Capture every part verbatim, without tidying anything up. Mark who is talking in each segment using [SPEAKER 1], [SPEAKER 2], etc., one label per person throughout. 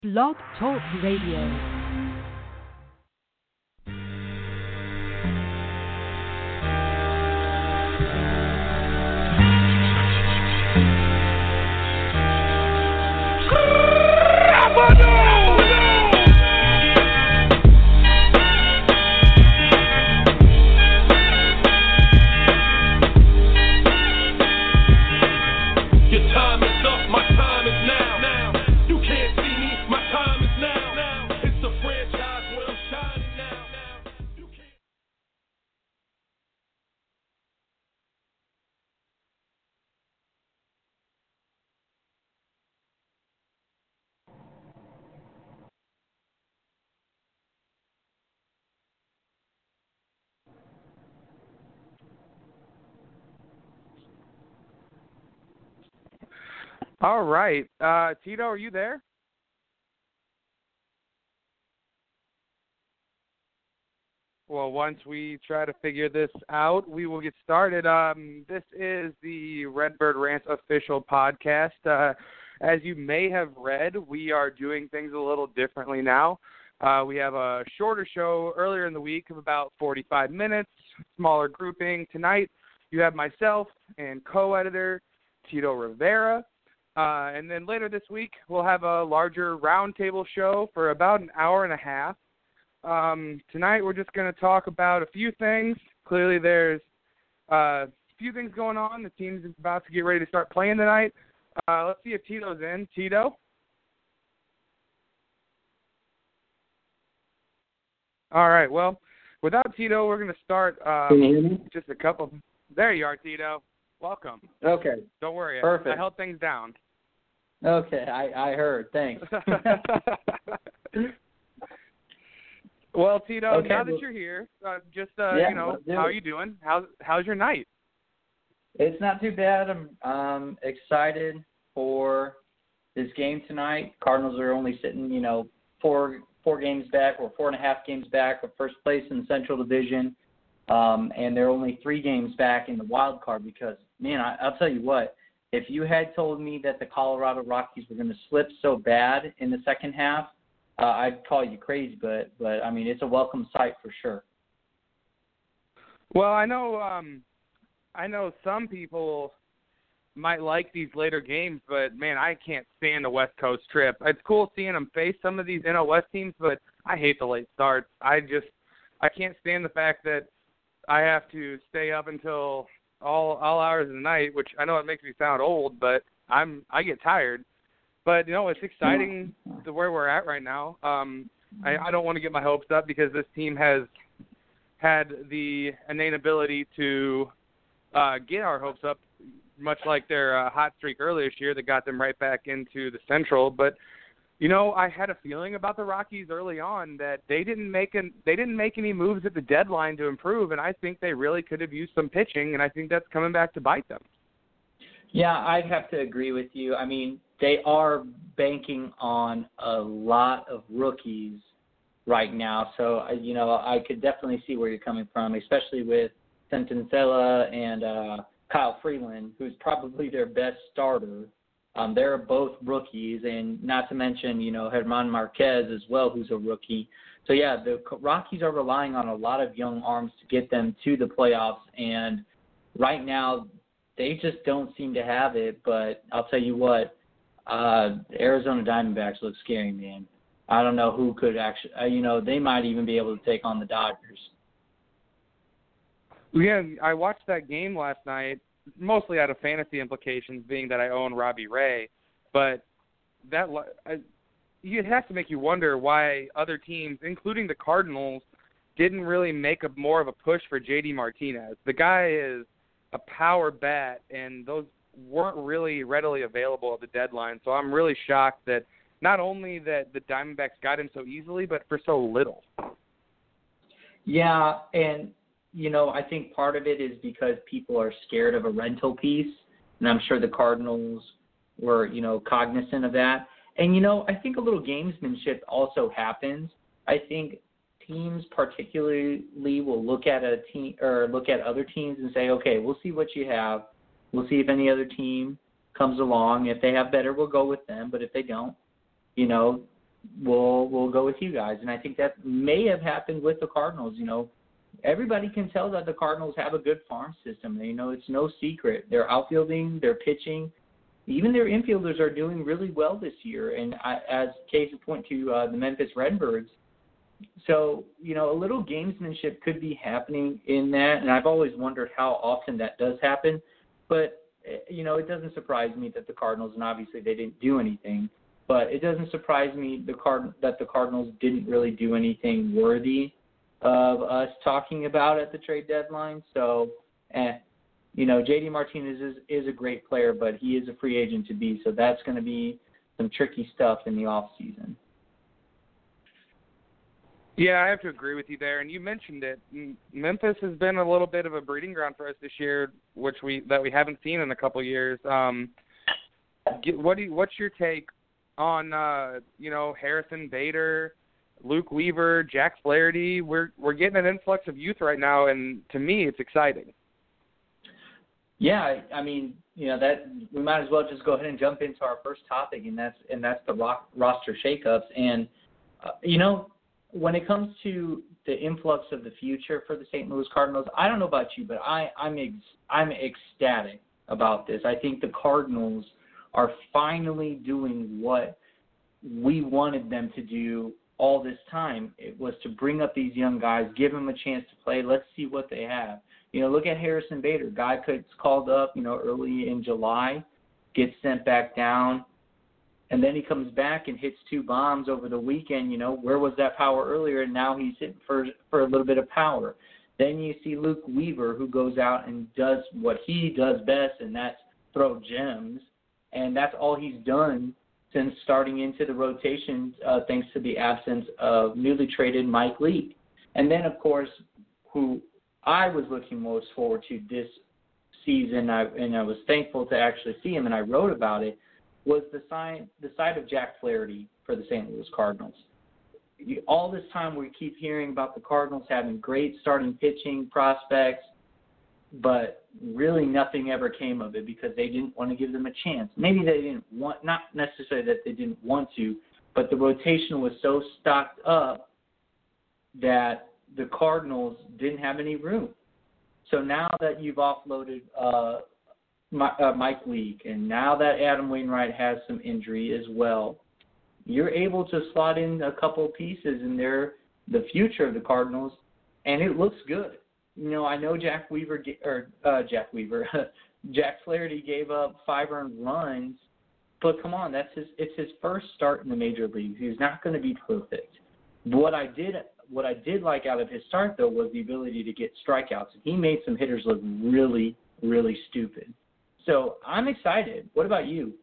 [SPEAKER 1] Blog Talk Radio.
[SPEAKER 2] All right. Uh, Tito, are you there? Well, once we try to figure this out, we will get started. Um, this is the Redbird Rants official podcast. Uh, as you may have read, we are doing things a little differently now. Uh, we have a shorter show earlier in the week of about forty-five minutes, smaller grouping. Tonight, you have myself and co-editor Tito Rivera. Uh, and then later this week, we'll have a larger roundtable show for about an hour and a half. Um, tonight, we're just going to talk about a few things. Clearly, there's uh, a few things going on. The team's about to get ready to start playing tonight. Uh, let's see if Tito's in. Tito? All right. Well, without Tito, we're going to start um,
[SPEAKER 3] Can you hear me?
[SPEAKER 2] just a couple. There you are, Tito. Welcome.
[SPEAKER 3] Okay.
[SPEAKER 2] Don't worry.
[SPEAKER 3] Perfect.
[SPEAKER 2] I, I held things down.
[SPEAKER 3] Okay, I, I heard. Thanks.
[SPEAKER 2] Well, Tito,
[SPEAKER 3] Okay,
[SPEAKER 2] now that
[SPEAKER 3] well,
[SPEAKER 2] you're here, uh, just, uh,
[SPEAKER 3] yeah,
[SPEAKER 2] you know,
[SPEAKER 3] let's do
[SPEAKER 2] how
[SPEAKER 3] it.
[SPEAKER 2] are you doing? How's, how's your night?
[SPEAKER 3] It's not too bad. I'm um, excited for this game tonight. Cardinals are only sitting, you know, four four games back or four and a half games back of first place in the Central Division, um, and they're only three games back in the wild card because, man, I, I'll tell you what, if you had told me that the Colorado Rockies were going to slip so bad in the second half, uh, I'd call you crazy. But, but I mean, it's a welcome sight for sure.
[SPEAKER 2] Well, I know, um, I know some people might like these later games, but man, I can't stand the West Coast trip. It's cool seeing them face some of these N L West teams, but I hate the late starts. I just, I can't stand the fact that I have to stay up until all all hours of the night, which I know it makes me sound old, but I'm I get tired. But you know, it's exciting to where we're at right now. Um, I, I don't want to get my hopes up because this team has had the innate ability to uh, get our hopes up, much like their uh, hot streak earlier this year that got them right back into the Central. But you know, I had a feeling about the Rockies early on that they didn't make an, they didn't make any moves at the deadline to improve, and I think they really could have used some pitching, and I think that's coming back to bite them.
[SPEAKER 3] Yeah, I'd have to agree with you. I mean, they are banking on a lot of rookies right now, so you know I could definitely see where you're coming from, especially with Santangelo and uh, Kyle Freeland, who's probably their best starter. Um, they're both rookies, and not to mention, you know, German Marquez as well, who's a rookie. So, yeah, the Rockies are relying on a lot of young arms to get them to the playoffs, and right now they just don't seem to have it. But I'll tell you what, uh, Arizona Diamondbacks look scary, man. I don't know who could actually, uh, you know, they might even be able to take on the Dodgers.
[SPEAKER 2] Yeah, I watched that game last night, mostly out of fantasy implications, being that I own Robbie Ray, but that I, it has to make you wonder why other teams, including the Cardinals, didn't really make a more of a push for J D Martinez. The guy is a power bat, and those weren't really readily available at the deadline. So I'm really shocked that not only that the Diamondbacks got him so easily, but for so little.
[SPEAKER 3] Yeah, and you know, I think part of it is because people are scared of a rental piece, and I'm sure the Cardinals were, you know, cognizant of that. And, you know, I think a little gamesmanship also happens. I think teams particularly will look at a team or look at other teams and say, okay, we'll see what you have. We'll see if any other team comes along. If they have better, we'll go with them. But if they don't, you know, we'll we'll go with you guys. And I think that may have happened with the Cardinals. You know, everybody can tell that the Cardinals have a good farm system. You know, it's no secret. They're outfielding, they're pitching. Even their infielders are doing really well this year. And I, as case in point to uh, the Memphis Redbirds. So, you know, a little gamesmanship could be happening in that. And I've always wondered how often that does happen. But, you know, it doesn't surprise me that the Cardinals, and obviously they didn't do anything, but it doesn't surprise me the Card- that the Cardinals didn't really do anything worthy of us talking about at the trade deadline. So, eh, you know, J D Martinez is, is a great player, but he is a free agent to be, so that's going to be some tricky stuff in the off season.
[SPEAKER 2] Yeah, I have to agree with you there. And you mentioned it. Memphis has been a little bit of a breeding ground for us this year, which we that we haven't seen in a couple of years. Um, what do you, what's your take on uh, you know, Harrison Bader, Luke Weaver, Jack Flaherty? We're we're getting an influx of youth right now, and to me, it's exciting.
[SPEAKER 3] Yeah, I mean, you know, that we might as well just go ahead and jump into our first topic, and that's and that's the rock, roster shakeups. And uh, you know, when it comes to the influx of the future for the Saint Louis Cardinals, I don't know about you, but I, I'm ex, I'm ecstatic about this. I think the Cardinals are finally doing what we wanted them to do all this time. It was to bring up these young guys, give them a chance to play. Let's see what they have. You know, look at Harrison Bader. Guy gets called up, you know, early in July, gets sent back down, and then he comes back and hits two bombs over the weekend. You know, where was that power earlier? And now he's hitting for for a little bit of power. Then you see Luke Weaver, who goes out and does what he does best, and that's throw gems. And that's all he's done since starting into the rotation, uh, thanks to the absence of newly traded Mike Leake. And then, of course, who I was looking most forward to this season, I, and I was thankful to actually see him, and I wrote about it, was the sign, the side of Jack Flaherty for the Saint Louis Cardinals. You, all this time we keep hearing about the Cardinals having great starting pitching prospects, but really nothing ever came of it because they didn't want to give them a chance. Maybe they didn't want, not necessarily that they didn't want to, but the rotation was so stocked up that the Cardinals didn't have any room. So now that you've offloaded uh, uh, Mike Leake, and now that Adam Wainwright has some injury as well, you're able to slot in a couple pieces in there, the future of the Cardinals, and it looks good. You know, I know Jack Weaver or uh, Jack Weaver, Jack Flaherty gave up five earned runs, but come on, that's his. It's his first start in the major leagues. He's not going to be perfect. What I did, what I did like out of his start though was the ability to get strikeouts. He made some hitters look really, really stupid. So I'm excited. What about you?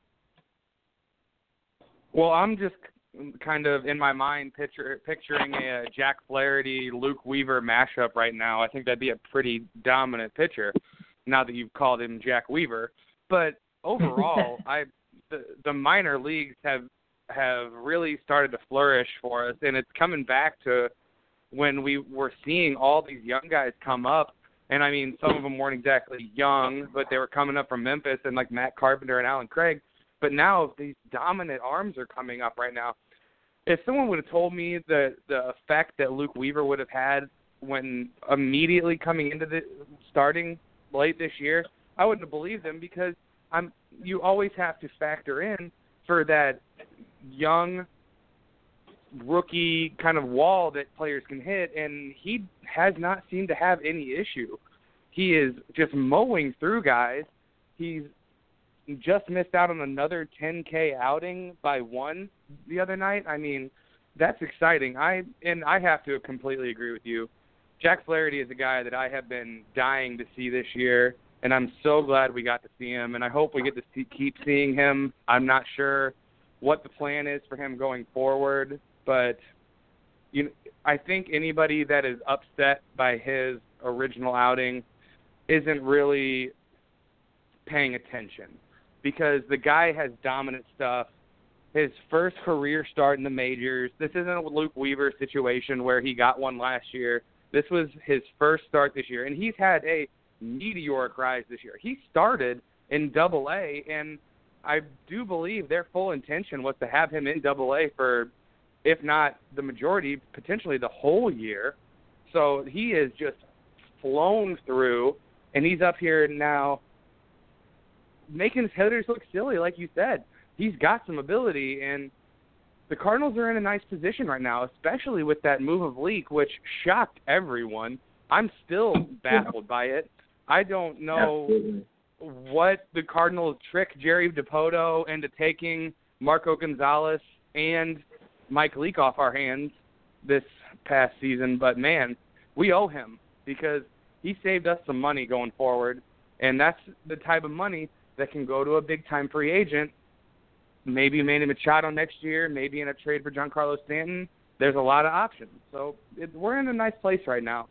[SPEAKER 2] Well, I'm just kind of in my mind picture, picturing a Jack Flaherty, Luke Weaver mashup right now. I think that'd be a pretty dominant pitcher now that you've called him Jack Weaver. But overall, I the, the minor leagues have have really started to flourish for us, and it's coming back to when we were seeing all these young guys come up. And, I mean, some of them weren't exactly young, but they were coming up from Memphis and like Matt Carpenter and Alan Craig. But now these dominant arms are coming up right now. If someone would have told me the the effect that Luke Weaver would have had when immediately coming into the starting late this year, I wouldn't have believed them because I'm. You always have to factor in for that young rookie kind of wall that players can hit, and he has not seemed to have any issue. He is just mowing through guys. He's just missed out on another ten K outing by one the other night. I mean, that's exciting. I and I have to completely agree with you. Jack Flaherty is a guy that I have been dying to see this year, and I'm so glad we got to see him, and I hope we get to see, keep seeing him. I'm not sure what the plan is for him going forward, but you know, I think anybody that is upset by his original outing isn't really paying attention, because the guy has dominant stuff. His first career start in the majors. This isn't a Luke Weaver situation where he got one last year. This was his first start this year, and he's had a meteoric rise this year. He started in Double A, and I do believe their full intention was to have him in Double A for, if not the majority, potentially the whole year. So he is just flown through, and he's up here now making his hitters look silly, like you said. He's got some ability, and the Cardinals are in a nice position right now, especially with that move of Leak, which shocked everyone. I'm still baffled by it. I don't know
[SPEAKER 3] Absolutely.
[SPEAKER 2] what the Cardinals tricked Jerry DiPoto into taking Marco Gonzalez and Mike Leake off our hands this past season. But, man, we owe him because he saved us some money going forward, and that's the type of money that can go to a big-time free agent, maybe Manny Machado next year, maybe in a trade for Giancarlo Stanton. There's a lot of options. So it, we're in a nice place right now.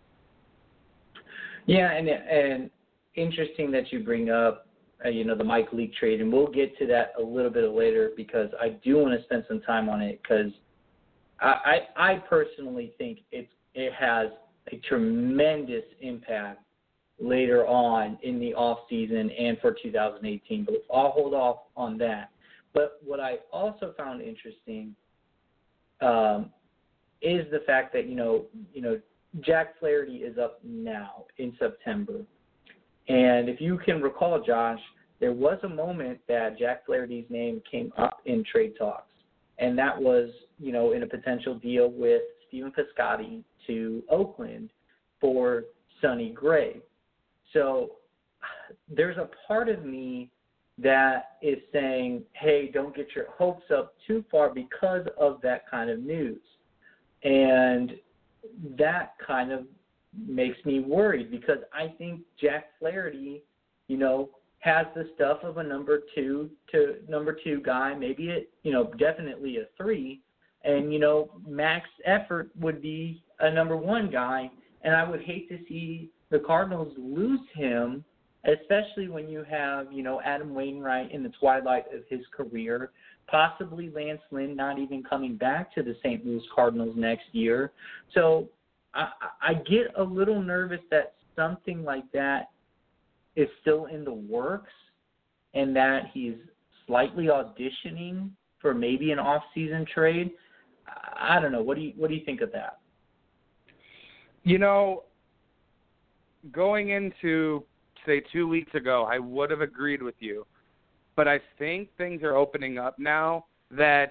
[SPEAKER 3] Yeah, and and interesting that you bring up, uh, you know, the Mike Leake trade, and we'll get to that a little bit later because I do want to spend some time on it because I, I I personally think it's it has a tremendous impact later on in the off season and for two thousand eighteen. But I'll hold off on that. But what I also found interesting um, is the fact that you know you know. Jack Flaherty is up now in September. And if you can recall, Josh, there was a moment that Jack Flaherty's name came up in trade talks. And that was, you know, in a potential deal with Stephen Piscotty to Oakland for Sonny Gray. So there's a part of me that is saying, hey, don't get your hopes up too far because of that kind of news. And that kind of makes me worried because I think Jack Flaherty, you know, has the stuff of a number two to number two guy, maybe it, you know, definitely a three, and you know, max effort would be a number one guy, and I would hate to see the Cardinals lose him, especially when you have, you know, Adam Wainwright in the twilight of his career. Possibly Lance Lynn not even coming back to the Saint Louis Cardinals next year. So I, I get a little nervous that something like that is still in the works and that he's slightly auditioning for maybe an off-season trade. I don't know. What do you what do you think of that?
[SPEAKER 2] You know, going into, say, two weeks ago, I would have agreed with you. But I think things are opening up now that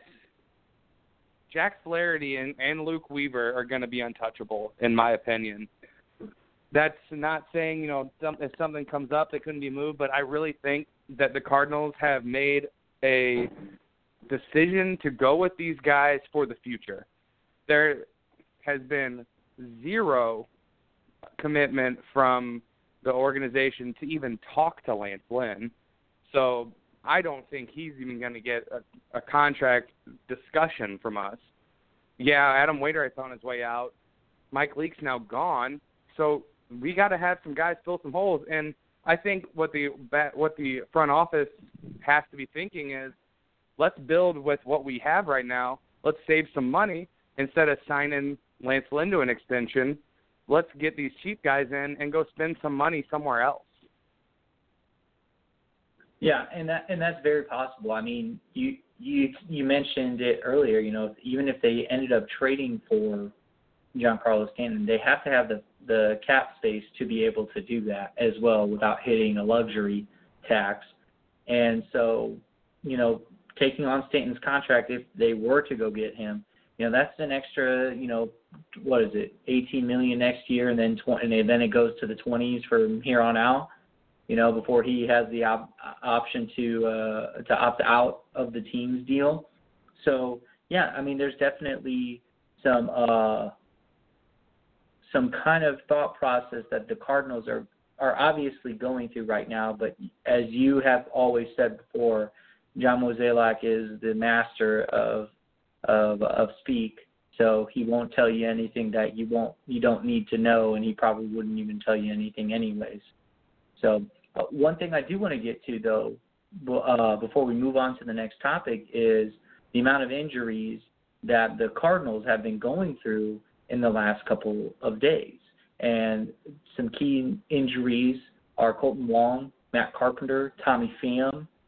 [SPEAKER 2] Jack Flaherty and, and Luke Weaver are going to be untouchable, in my opinion. That's not saying, you know, some, if something comes up that couldn't be moved, but I really think that the Cardinals have made a decision to go with these guys for the future. There has been zero commitment from the organization to even talk to Lance Lynn. So I don't think he's even going to get a, a contract discussion from us. Yeah, Adam Wainwright's on his way out. Mike Leake's now gone. So we got to have some guys fill some holes. And I think what the what the front office has to be thinking is, let's build with what we have right now. Let's save some money instead of signing Lance Lynn to an extension. Let's get these cheap guys in and go spend some money somewhere else.
[SPEAKER 3] Yeah, and that and that's very possible. I mean, you you you mentioned it earlier. You know, even if they ended up trading for Giancarlo Stanton, they have to have the the cap space to be able to do that as well without hitting a luxury tax. And so, you know, taking on Stanton's contract, if they were to go get him, you know, that's an extra, you know, what is it, eighteen million dollars next year, and then twenty, and then it goes to the twenties from here on out. You know, before he has the op- option to uh, to opt out of the team's deal. So yeah, I mean, there's definitely some uh, some kind of thought process that the Cardinals are are obviously going through right now. But as you have always said before, John Mozeliak is the master of of of speak. So he won't tell you anything that you won't you don't need to know, and he probably wouldn't even tell you anything anyways. So uh, one thing I do want to get to, though, uh, before we move on to the next topic, is the amount of injuries that the Cardinals have been going through in the last couple of days. And some key injuries are Colton Wong, Matt Carpenter, Tommy Pham,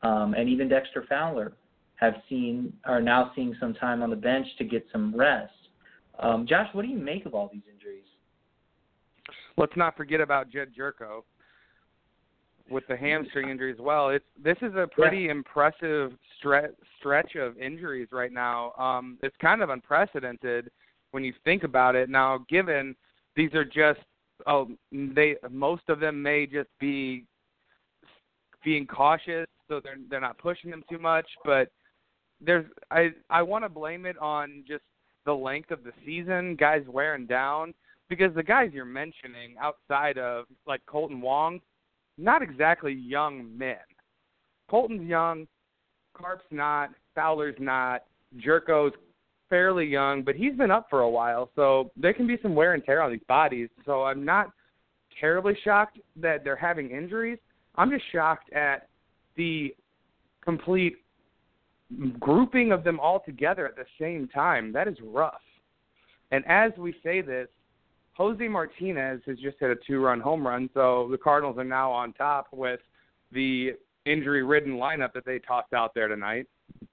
[SPEAKER 3] um, and even Dexter Fowler have seen are now seeing some time on the bench to get some rest. Um, Josh, what do you make of all these injuries?
[SPEAKER 2] Let's not forget about Jed Jerko with the hamstring injury as well. It's this is a pretty yeah. impressive stre- stretch of injuries right now. Um, it's kind of unprecedented when you think about it. Now, given these are just oh, they most of them may just be being cautious, so they're they're not pushing them too much. But there's I I want to blame it on just the length of the season, guys wearing down, because the guys you're mentioning outside of like Colton Wong, not exactly young men. Colton's young, Carp's not, Fowler's not, Jerko's fairly young, but he's been up for a while, so there can be some wear and tear on these bodies. So I'm not terribly shocked that they're having injuries. I'm just shocked at the complete grouping of them all together at the same time. That is rough. And as we say this, Jose Martinez has just hit a two-run home run, so the Cardinals are now on top with the injury-ridden lineup that they tossed out there tonight.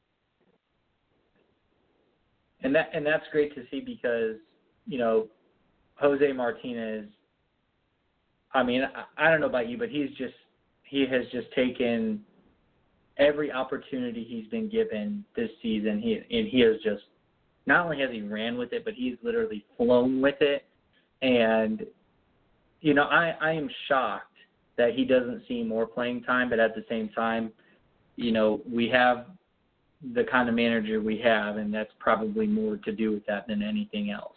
[SPEAKER 3] And that and that's great to see because, you know, Jose Martinez, I mean, I, I don't know about you, but he's just he has just taken every opportunity he's been given this season. He and he has just not only has he ran with it, but he's literally flown with it. And, you know, I, I am shocked that he doesn't see more playing time, but at the same time, you know, we have the kind of manager we have, and that's probably more to do with that than anything else.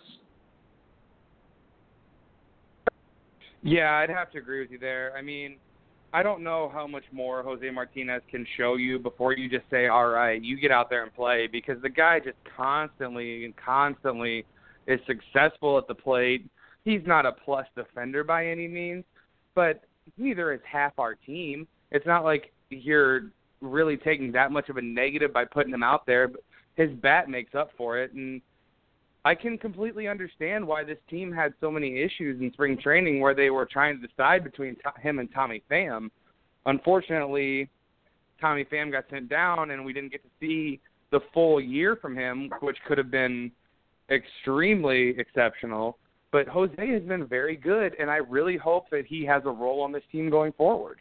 [SPEAKER 2] Yeah, I'd have to agree with you there. I mean, I don't know how much more Jose Martinez can show you before you just say, all right, you get out there and play, because the guy just constantly and constantly is successful at the plate. He's not a plus defender by any means, but neither is half our team. It's not like you're really taking that much of a negative by putting him out there, but his bat makes up for it. And I can completely understand why this team had so many issues in spring training where they were trying to decide between to- him and Tommy Pham. Unfortunately, Tommy Pham got sent down, and we didn't get to see the full year from him, which could have been extremely exceptional. But Jose has been very good, and I really hope that he has a role on this team going forward.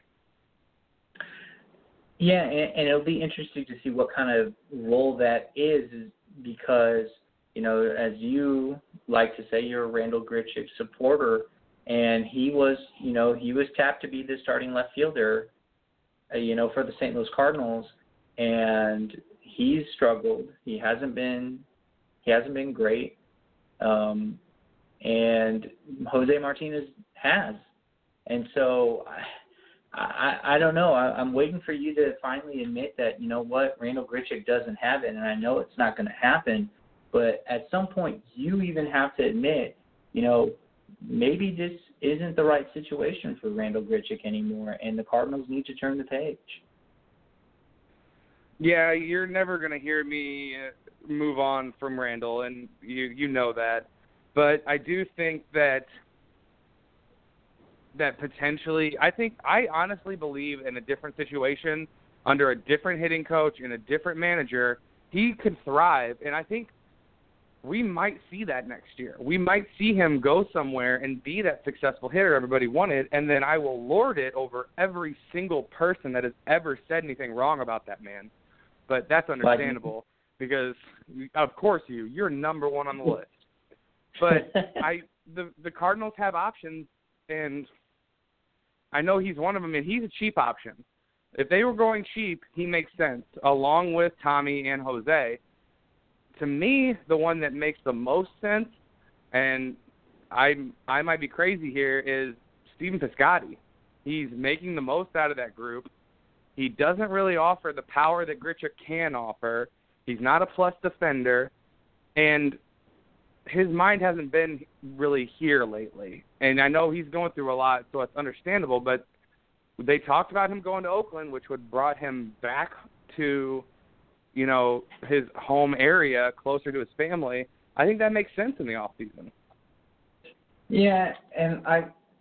[SPEAKER 3] Yeah, and, and it'll be interesting to see what kind of role that is, because, you know, as you like to say, you're a Randal Grichuk supporter, and he was, you know, he was tapped to be the starting left fielder, uh, you know, for the Saint Louis Cardinals, and he's struggled. He hasn't been, he hasn't been great. Um, And Jose Martinez has. And so I, I, I don't know. I, I'm waiting for you to finally admit that, you know what, Randal Grichuk doesn't have it, and I know it's not going to happen. But at some point, you even have to admit, you know, maybe this isn't the right situation for Randal Grichuk anymore, and the Cardinals need to turn the page.
[SPEAKER 2] Yeah, you're never going to hear me move on from Randal, and you you know that. But I do think that that potentially, I think, I honestly believe in a different situation, under a different hitting coach and a different manager, he could thrive. And I think we might see that next year. We might see him go somewhere and be that successful hitter everybody wanted, and then I will lord it over every single person that has ever said anything wrong about that man. But that's understandable because, of course, you, you're number one on the list. But I, the the Cardinals have options, and I know he's one of them, and he's a cheap option. If they were going cheap, he makes sense, along with Tommy and Jose. To me, the one that makes the most sense, and I I might be crazy here, is Stephen Piscotty. He's making the most out of that group. He doesn't really offer the power that Grichuk can offer. He's not a plus defender, and his mind hasn't been really here lately. And I know he's going through a lot, so it's understandable, but they talked about him going to Oakland, which would brought him back to, you know, his home area, closer to his family. I think that makes sense in the offseason.
[SPEAKER 3] Yeah, and I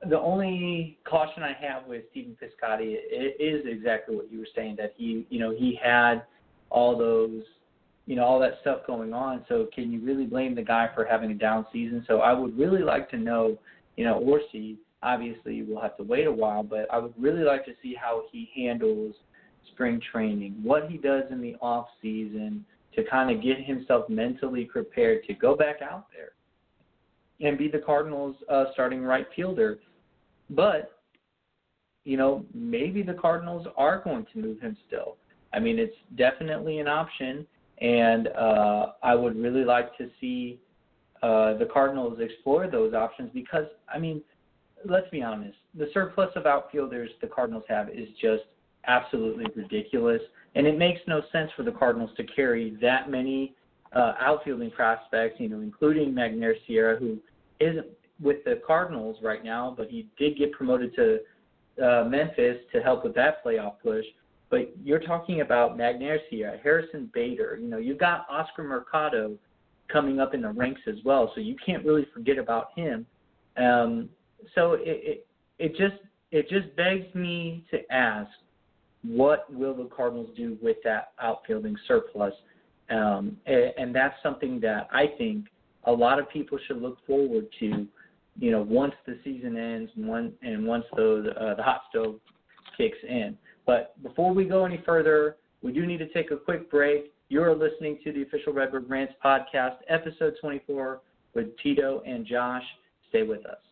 [SPEAKER 3] the only caution I have with Stephen Piscotty is exactly what you were saying, that he, you know, he had all those, you know, all that stuff going on. So can you really blame the guy for having a down season? So I would really like to know, you know, or see, obviously we'll have to wait a while, but I would really like to see how he handles spring training, what he does in the off season to kind of get himself mentally prepared to go back out there and be the Cardinals' uh, starting right fielder. But, you know, maybe the Cardinals are going to move him still. I mean, it's definitely an option, and uh, I would really like to see uh, the Cardinals explore those options because, I mean, let's be honest, the surplus of outfielders the Cardinals have is just absolutely ridiculous, and it makes no sense for the Cardinals to carry that many uh, outfielding prospects, you know, including Magneuris Sierra, who isn't with the Cardinals right now, but he did get promoted to uh, Memphis to help with that playoff push. But you're talking about Magneuris Sierra, Harrison Bader, you know, you've got Oscar Mercado coming up in the ranks as well, so you can't really forget about him. Um, so it, it it just it just begs me to ask, what will the Cardinals do with that outfielding surplus? Um, and, and that's something that I think a lot of people should look forward to, you know, once the season ends one, and once those, uh, the hot stove kicks in. But before we go any further, we do need to take a quick break. You're listening to the Official Redbird Rants podcast, episode twenty-four, with Tito and Josh. Stay with us.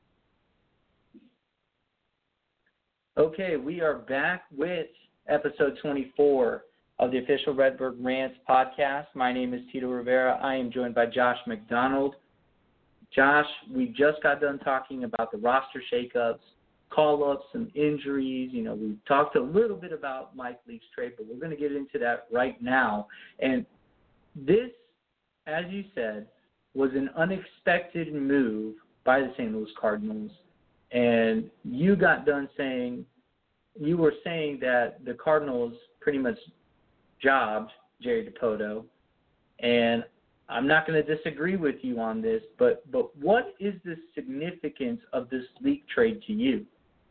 [SPEAKER 3] Okay, we are back with episode twenty-four of the Official Redbird Rants podcast. My name is Tito Rivera. I am joined by Josh McDonald. Josh, we just got done talking about the roster shakeups, call-ups, some injuries. You know, we talked a little bit about Mike Leake's trade, but we're going to get into that right now. And this, as you said, was an unexpected move by the Saint Louis Cardinals. And you got done saying, you were saying that the Cardinals pretty much jobbed Jerry Dipoto. And I'm not going to disagree with you on this, but, but what is the significance of this Leake trade to you?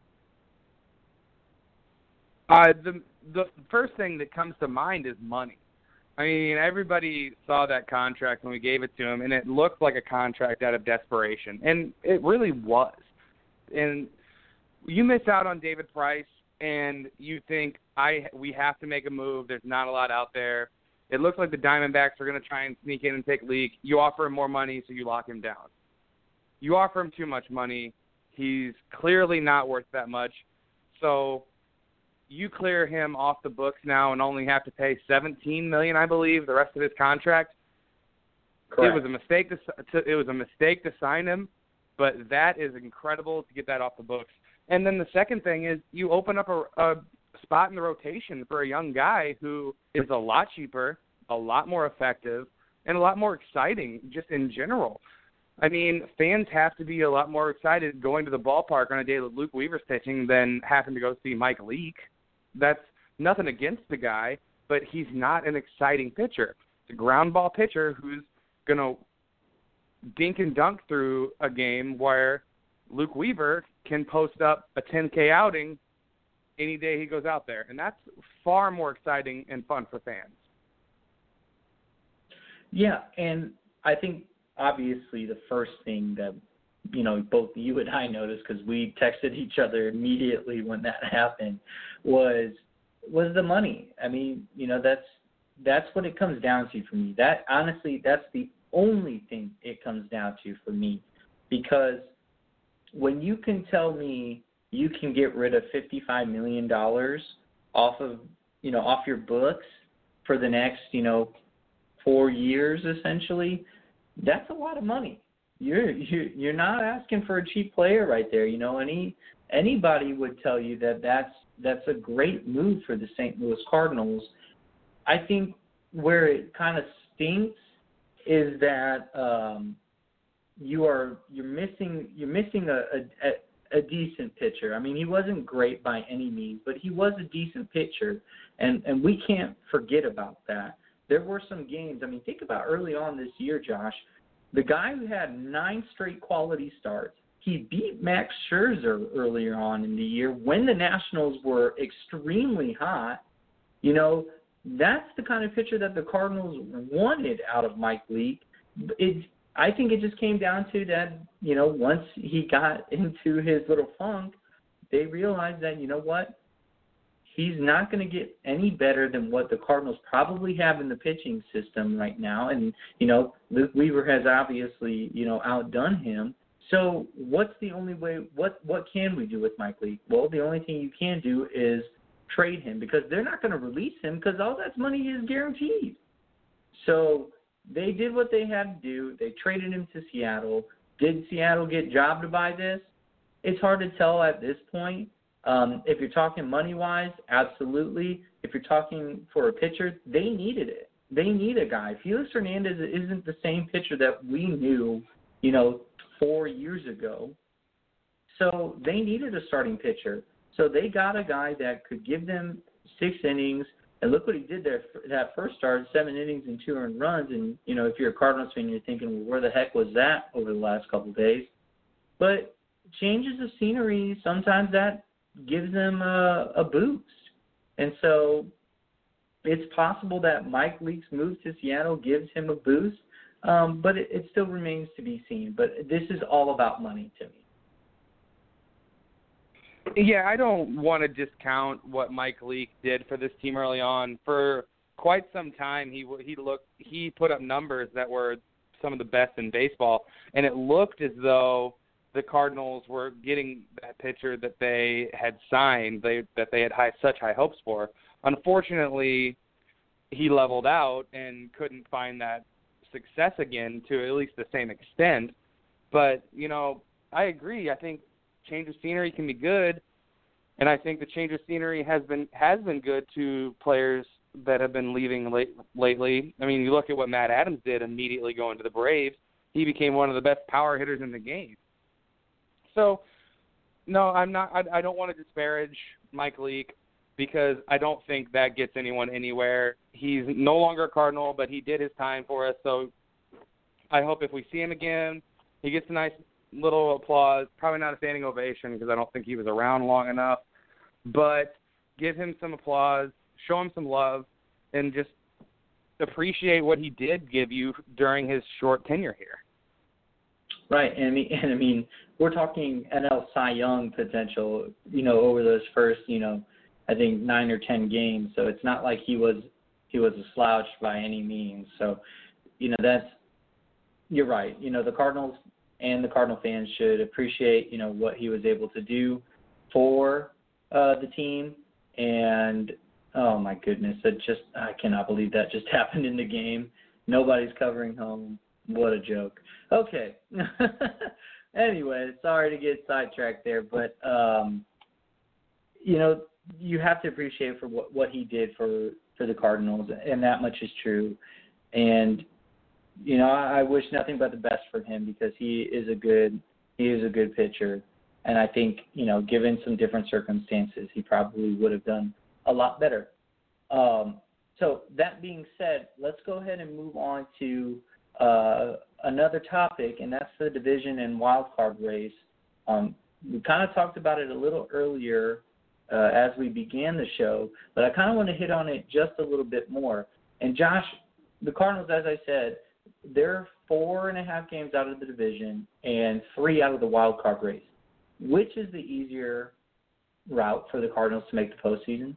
[SPEAKER 2] Uh, the the first thing that comes to mind is money. I mean, everybody saw that contract when we gave it to him, and it looked like a contract out of desperation, and it really was. And you miss out on David Price, and you think I we have to make a move. There's not a lot out there. It looks like the Diamondbacks are going to try and sneak in and take Leake. You offer him more money, so you lock him down. You offer him too much money. He's clearly not worth that much. So you clear him off the books now and only have to pay seventeen million dollars, I believe, the rest of his contract.
[SPEAKER 3] Correct.
[SPEAKER 2] It was a mistake to, to it was a mistake to sign him. But that is incredible to get that off the books. And then the second thing is you open up a, a spot in the rotation for a young guy who is a lot cheaper, a lot more effective, and a lot more exciting just in general. I mean, fans have to be a lot more excited going to the ballpark on a day that Luke Weaver's pitching than having to go see Mike Leake. That's nothing against the guy, but he's not an exciting pitcher. It's a ground ball pitcher who's going to dink and dunk through a game where Luke Weaver can post up a ten K outing any day he goes out there. And that's far more exciting and fun for fans.
[SPEAKER 3] Yeah, and I think obviously the first thing that, you know, both you and I noticed, because we texted each other immediately when that happened, was was the money. I mean, you know, that's that's what it comes down to for me. That honestly, that's the only thing it comes down to for me, because when you can tell me you can get rid of fifty-five million dollars off of, you know, off your books for the next, you know, four years essentially, that's a lot of money. You're you're you're not asking for a cheap player right there. You know, any anybody would tell you that that's that's a great move for the Saint Louis Cardinals. I think where it kind of stinks is that um, you are you're missing you're missing a, a a decent pitcher. I mean, he wasn't great by any means, but he was a decent pitcher, and and we can't forget about that. There were some games. I mean, think about early on this year, Josh. The guy who had nine straight quality starts, He beat Max Scherzer earlier on in the year when the Nationals were extremely hot. You know, that's the kind of pitcher that the Cardinals wanted out of Mike Leake. It, I think it just came down to that, you know, once he got into his little funk, they realized that, you know what, he's not going to get any better than what the Cardinals probably have in the pitching system right now. And, you know, Luke Weaver has obviously, you know, outdone him. So what's the only way, what, what can we do with Mike Leake? Well, the only thing you can do is trade him because they're not going to release him because all that money is guaranteed. So they did what they had to do. They traded him to Seattle. Did Seattle get jobbed by this? It's hard to tell at this point. Um, if you're talking money-wise, absolutely. If you're talking for a pitcher, they needed it. They need a guy. Felix Hernandez isn't the same pitcher that we knew, you know, four years ago. So they needed a starting pitcher. So they got a guy that could give them six innings. And look what he did there. That first start, seven innings and two earned runs. And, you know, if you're a Cardinals fan, you're thinking, well, where the heck was that over the last couple of days? But changes of scenery, sometimes that gives them a, a boost. And so it's possible that Mike Leake's move to Seattle gives him a boost. Um, but it, it still remains to be seen. But this is all about money to me.
[SPEAKER 2] Yeah, I don't want to discount what Mike Leake did for this team early on. For quite some time, he he looked he put up numbers that were some of the best in baseball, and it looked as though the Cardinals were getting that pitcher that they had signed, they, that they had high, such high hopes for. Unfortunately, he leveled out and couldn't find that success again to at least the same extent. But, you know, I agree. I think change of scenery can be good, and I think the change of scenery has been has been good to players that have been leaving late, lately. I mean, you look at what Matt Adams did immediately going to the Braves. He became one of the best power hitters in the game. So, no, I'm not. I, I don't want to disparage Mike Leake because I don't think that gets anyone anywhere. He's no longer a Cardinal, but he did his time for us. So, I hope if we see him again, he gets a nice little applause. Probably not a standing ovation because I don't think he was around long enough. But give him some applause, show him some love, and just appreciate what he did give you during his short tenure here.
[SPEAKER 3] Right, and I mean, and I mean, we're talking N L Cy Young potential, you know, over those first, you know, I think nine or ten games. So it's not like he was he was a slouch by any means. So, you know, that's you're right. You know, the Cardinals and the Cardinal fans should appreciate, you know, what he was able to do for uh, the team. And oh my goodness, it just I cannot believe that just happened in the game. Nobody's covering home. What a joke. Okay. Anyway, sorry to get sidetracked there, but, um, you know, you have to appreciate for what, what he did for, for the Cardinals, and that much is true. And, you know, I, I wish nothing but the best for him because he is a good he is a good pitcher. And I think, you know, given some different circumstances, he probably would have done a lot better. Um, so that being said, let's go ahead and move on to uh, another topic, and that's the division and wild card race. Um, we kind of talked about it a little earlier uh, as we began the show, but I kind of want to hit on it just a little bit more. And Josh, the Cardinals, as I said, they're four and a half games out of the division and three out of the wild card race. Which is the easier route for the Cardinals to make the postseason?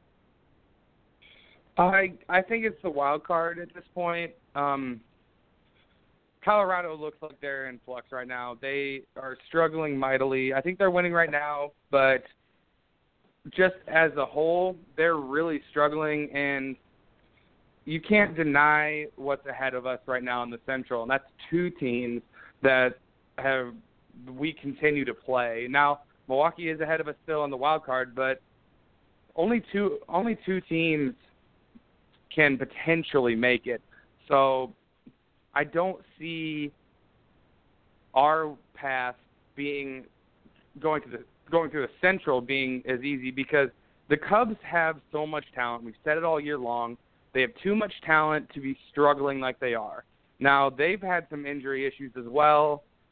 [SPEAKER 2] I I think it's the wild card at this point. Um, Colorado looks like they're in flux right now. They are struggling mightily. I think they're winning right now, but just as a whole, they're really struggling, and you can't deny what's ahead of us right now in the Central, and that's two teams that have we continue to play. Now, Milwaukee is ahead of us still in the wild card, but only two only two teams can potentially make it. So I don't see our path being going to the going through the Central being as easy because the Cubs have so much talent. We've said it all year long. They have too much talent to be struggling like they are. Now, they've had some injury issues as well.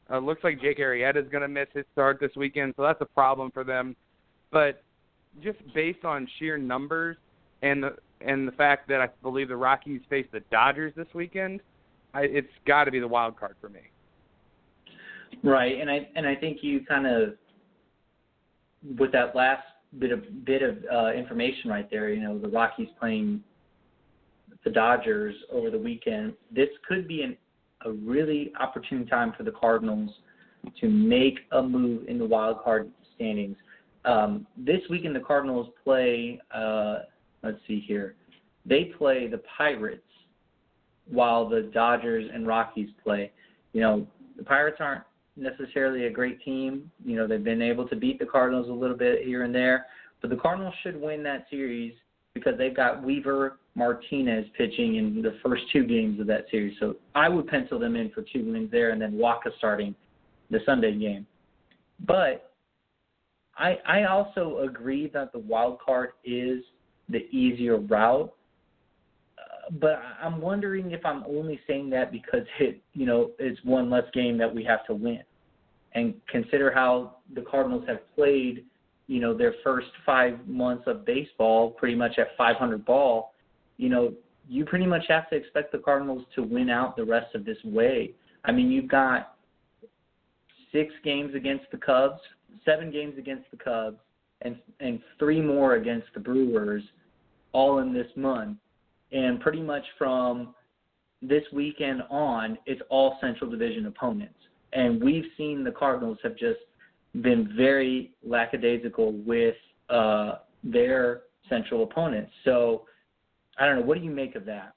[SPEAKER 2] Uh, looks like Jake Arrieta is going to miss his start this weekend, so that's a problem for them. But just based on sheer numbers and the, and the fact that I believe the Rockies face the Dodgers this weekend, I, it's got to be the wild card for me.
[SPEAKER 3] Right, and I and I think you kind of, with that last bit of bit of uh, information right there, you know, the Rockies playing the Dodgers over the weekend. This could be an, a really opportune time for the Cardinals to make a move in the wild card standings. Um, this weekend, the Cardinals play. Uh, let's see here, they play the Pirates while the Dodgers and Rockies play. You know, the Pirates aren't necessarily a great team. You know, they've been able to beat the Cardinals a little bit here and there, but the Cardinals should win that series because they've got Weaver Martinez pitching in the first two games of that series. So I would pencil them in for two wins there, and then Waka starting the Sunday game. But I I also agree that the wild card is the easier route. But I'm wondering if I'm only saying that because it, you know, it's one less game that we have to win. And consider how the Cardinals have played, you know, their first five months of baseball pretty much at five hundred ball. You know, you pretty much have to expect the Cardinals to win out the rest of this way. I mean, you've got six games against the Cubs, seven games against the Cubs, and and three more against the Brewers, all in this month. And pretty much from this weekend on, it's all Central Division opponents. And we've seen the Cardinals have just been very lackadaisical with uh, their Central opponents. So, I don't know. What do you make of that?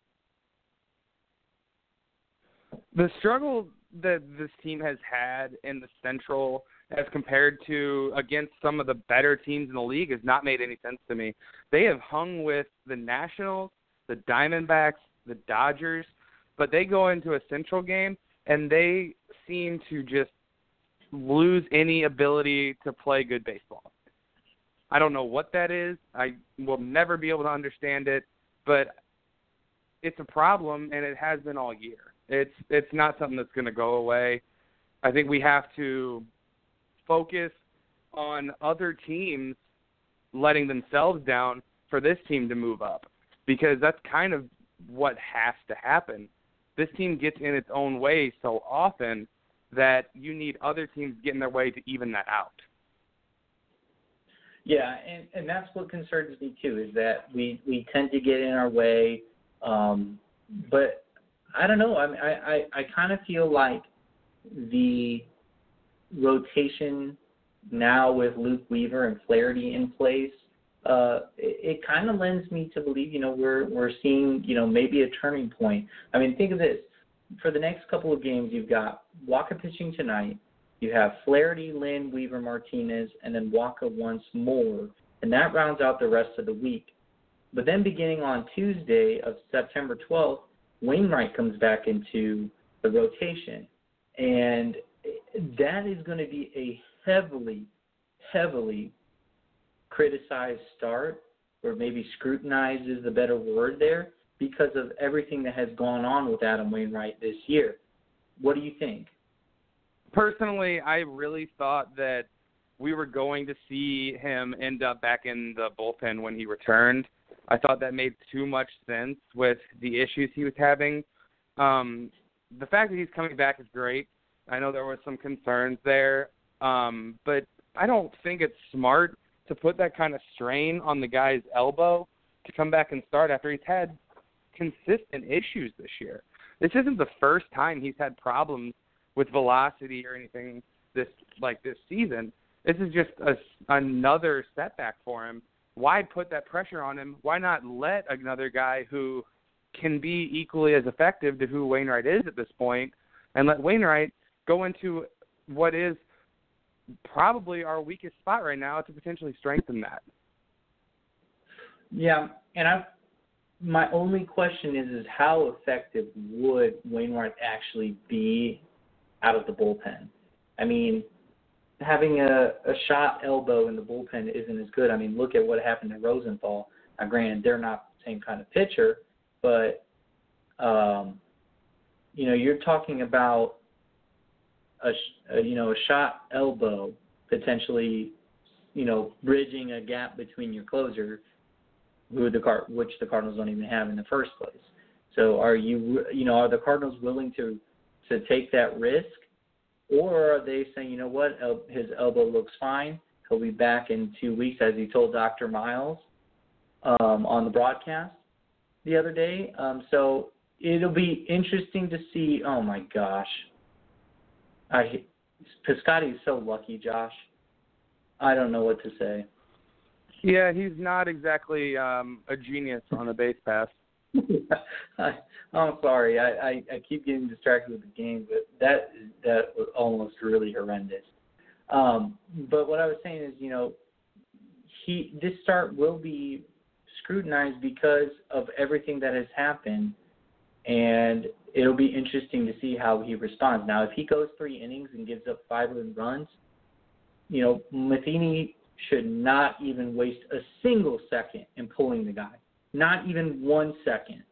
[SPEAKER 2] The struggle that this team has had in the Central as compared to against some of the better teams in the league has not made any sense to me. They have hung with the Nationals, the Diamondbacks, the Dodgers, but they go into a Central game and they seem to just lose any ability to play good baseball. I don't know what that is. I will never be able to understand it, but it's a problem, and it has been all year. It's it's not something that's going to go away. I think we have to focus on other teams letting themselves down for this team to move up, because that's kind of what has to happen. This team gets in its own way so often that you need other teams getting their way to even that out.
[SPEAKER 3] Yeah, and, and that's what concerns me too, is that we, we tend to get in our way. Um, but I don't know. I mean, I, I, I kind of feel like the rotation now with Luke Weaver and Flaherty in place, uh, it, it kind of lends me to believe, you know, we're we're seeing, you know, maybe a turning point. I mean, think of this. For the next couple of games, you've got Waka pitching tonight. You have Flaherty, Lynn, Weaver, Martinez, and then Waka once more. And that rounds out the rest of the week. But then beginning on Tuesday of September twelfth, Wainwright comes back into the rotation. And that is going to be a heavily, heavily criticized start, or maybe scrutinized is the better word there, because of everything that has gone on with Adam Wainwright this year. What do you think?
[SPEAKER 2] Personally, I really thought that we were going to see him end up back in the bullpen when he returned. I thought that made too much sense with the issues he was having. Um, the fact that he's coming back is great. I know there were some concerns there, um, but I don't think it's smart to put that kind of strain on the guy's elbow to come back and start after he's had consistent issues this year. This isn't the first time he's had problems with velocity or anything this like this season. This is just a, another setback for him. Why put that pressure on him? Why not let another guy who can be equally as effective to who Wainwright is at this point, and let Wainwright go into what is probably our weakest spot right now to potentially strengthen that.
[SPEAKER 3] Yeah, and I, my only question is, is how effective would Wainwright actually be out of the bullpen? I mean, having a, a shot elbow in the bullpen isn't as good. I mean, look at what happened to Rosenthal. Now, granted, they're not the same kind of pitcher, but, um, you know, you're talking about a, a you know a shot elbow potentially, you know, bridging a gap between your closer, who the Card which the Cardinals don't even have in the first place. So are you you know are the Cardinals willing to to take that risk, or are they saying, you know what, El- his elbow looks fine, he'll be back in two weeks, as he told Doctor Miles um, on the broadcast the other day. Um, so it'll be interesting to see. Oh my gosh, I Piscotty is so lucky, Josh. I don't know what to say.
[SPEAKER 2] Yeah, he's not exactly um, a genius on the base pass.
[SPEAKER 3] I, I'm sorry. I, I, I keep getting distracted with the game, but that that was almost really horrendous. Um, but what I was saying is, you know, he this start will be scrutinized because of everything that has happened, and it'll be interesting to see how he responds. Now, if he goes three innings and gives up five runs, you know, Matheny should not even waste a single second in pulling the guy. Not even one second.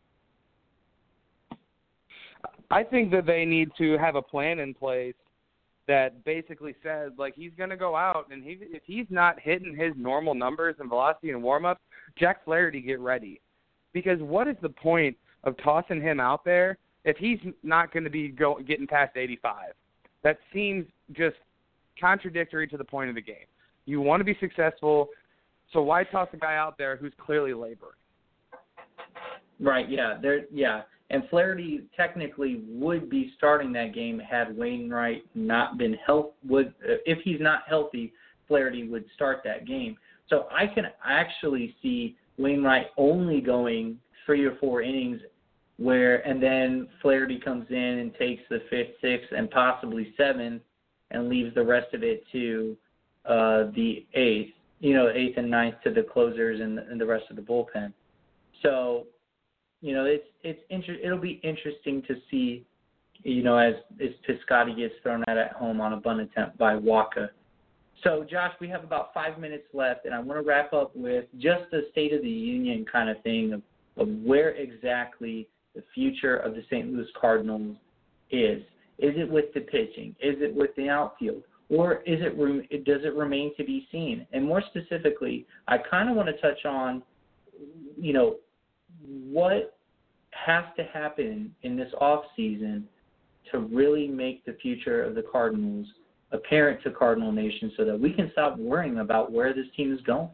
[SPEAKER 2] I think that they need to have a plan in place that basically says, like, he's going to go out, and he, if he's not hitting his normal numbers and velocity and warm-up, Jack Flaherty, get ready. Because what is the point of tossing him out there if he's not going to be go, getting past eighty-five? That seems just contradictory to the point of the game. You want to be successful, so why toss a guy out there who's clearly laboring?
[SPEAKER 3] Right, yeah. There, yeah. And Flaherty technically would be starting that game had Wainwright not been health. Would if he's not healthy, Flaherty would start that game. So I can actually see Wainwright only going three or four innings, where and then Flaherty comes in and takes the fifth, sixth, and possibly seventh, and leaves the rest of it to uh, the eighth. You know, eighth and ninth to the closers and the, and the rest of the bullpen. So, you know, it's it's inter- it'll be interesting to see, you know, as, as Piscotty gets thrown out at home on a bunt attempt by Wacha. So, Josh, we have about five minutes left, and I want to wrap up with just the State of the Union kind of thing of, of where exactly the future of the Saint Louis Cardinals is. Is it with the pitching? Is it with the outfield? Or is it does it remain to be seen? And more specifically, I kind of want to touch on, you know, what has to happen in this off season to really make the future of the Cardinals apparent to Cardinal Nation so that we can stop worrying about where this team is going.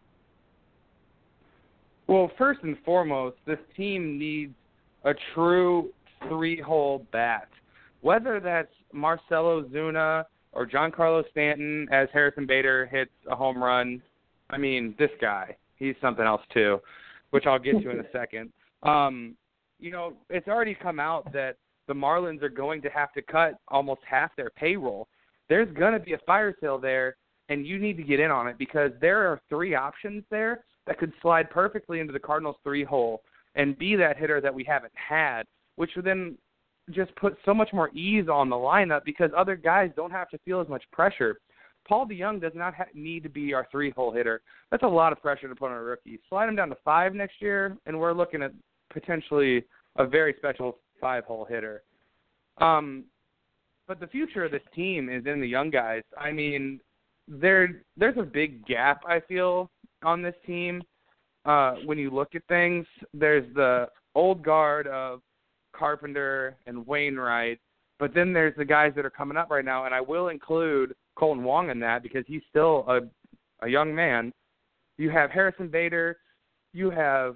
[SPEAKER 2] Well, first and foremost, this team needs a true three-hole bat. Whether that's Marcelo Zuna or Giancarlo Stanton as Harrison Bader hits a home run. I mean, this guy, he's something else too, which I'll get to in a second. Um, you know, it's already come out that the Marlins are going to have to cut almost half their payroll. There's going to be a fire sale there, and you need to get in on it because there are three options there that could slide perfectly into the Cardinals' three-hole and be that hitter that we haven't had, which would then just put so much more ease on the lineup because other guys don't have to feel as much pressure. Paul DeJong does not ha- need to be our three-hole hitter. That's a lot of pressure to put on a rookie. Slide him down to five next year, and we're looking at potentially a very special five-hole hitter. Um, but the future of this team is in the young guys. I mean, there there's a big gap, I feel, on this team. Uh, when you look at things, there's the old guard of Carpenter and Wainwright, but then there's the guys that are coming up right now, and I will include Colton Wong in that because he's still a, a young man. You have Harrison Bader, you have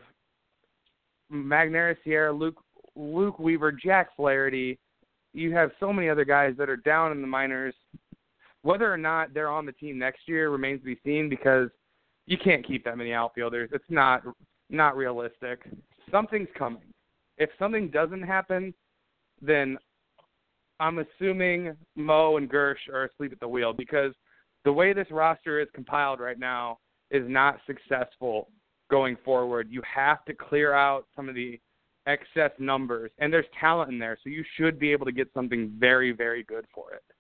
[SPEAKER 2] Magneuris Sierra, Luke Luke Weaver, Jack Flaherty. You have so many other guys that are down in the minors. Whether or not they're on the team next year remains to be seen because you can't keep that many outfielders. It's not not realistic. Something's coming. If something doesn't happen, then I'm assuming Mo and Gersh are asleep at the wheel because the way this roster is compiled right now is not successful going forward. You have to clear out some of the excess numbers, and there's talent in there, so you should be able to get something very, very good for it.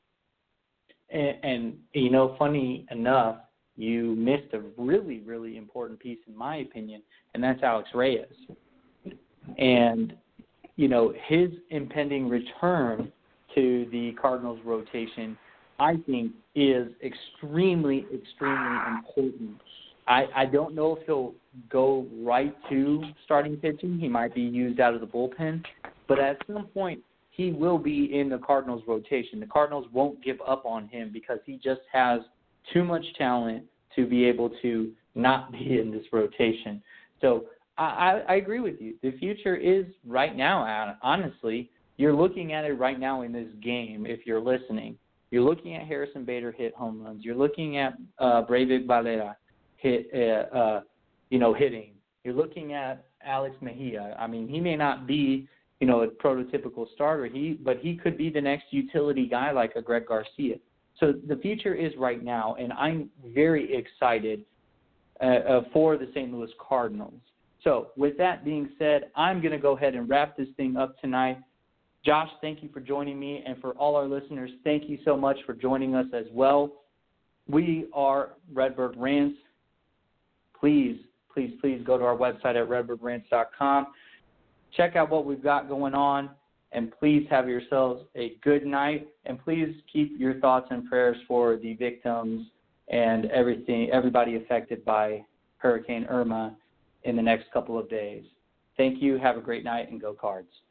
[SPEAKER 3] And, and you know, funny enough, you missed a really, really important piece in my opinion, and that's Alex Reyes. And, you know, his impending return to the Cardinals rotation, I think, is extremely, extremely important. I, I don't know if he'll go right to starting pitching. He might be used out of the bullpen. But at some point, he will be in the Cardinals rotation. The Cardinals won't give up on him because he just has too much talent to be able to not be in this rotation. So I, I, I agree with you. The future is right now, honestly. You're looking at it right now in this game if you're listening. You're looking at Harrison Bader hit home runs. You're looking at uh, Breivik Valera hit, uh, uh, you know, hitting. You're looking at Alex Mejia. I mean, he may not be, you know, a prototypical starter, he, but he could be the next utility guy like a Greg Garcia. So the future is right now, and I'm very excited uh, uh, for the Saint Louis Cardinals. So with that being said, I'm going to go ahead and wrap this thing up tonight. Josh, thank you for joining me, and for all our listeners, thank you so much for joining us as well. We are Redbird Rants. Please, please, please go to our website at redbird rants dot com. Check out what we've got going on, and please have yourselves a good night, and please keep your thoughts and prayers for the victims and everything, everybody affected by Hurricane Irma in the next couple of days. Thank you. Have a great night, and go Cards.